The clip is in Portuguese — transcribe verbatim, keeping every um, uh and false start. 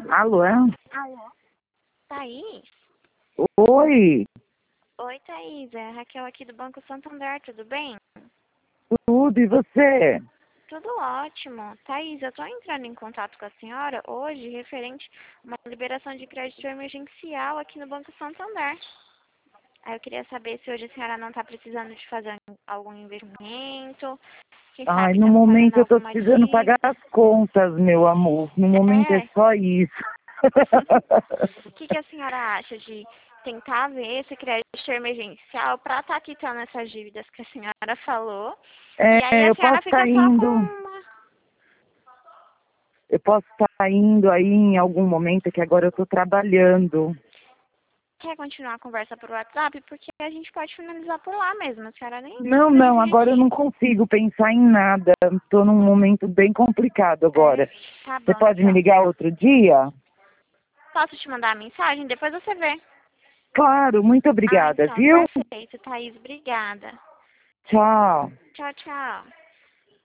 Alô? Alô? Thaís? Oi, Oi, Thaís. É a Raquel aqui do Banco Santander, tudo bem? tudo, e você? Tudo ótimo. Thaís, eu estou entrando em contato com a senhora hoje referente a uma liberação de crédito emergencial aqui no Banco Santander. Aí eu queria saber se hoje a senhora não está precisando de fazer algum investimento, quem Ai, sabe no está pagando momento eu tô alguma precisando pagar dívida. as contas, meu amor. No momento é É. só isso. O que, que a senhora acha de tentar ver esse crédito emergencial para estar quitando essas dívidas que a senhora falou? E aí É, a eu senhora posso fica estar só com indo, uma... eu posso estar indo aí em algum momento que agora eu tô trabalhando. Quer continuar a conversa por WhatsApp? Porque a gente pode finalizar por lá mesmo. A senhora nem Não, precisa não, vir agora eu aqui. não consigo pensar em nada. Tô num momento bem complicado É, agora. tá Você bom pode me então. ligar outro dia? Posso te mandar a mensagem? Depois você vê. Claro, muito Ah, obrigada, então, viu? perfeito, Thaís. Obrigada. Tchau. Tchau, tchau.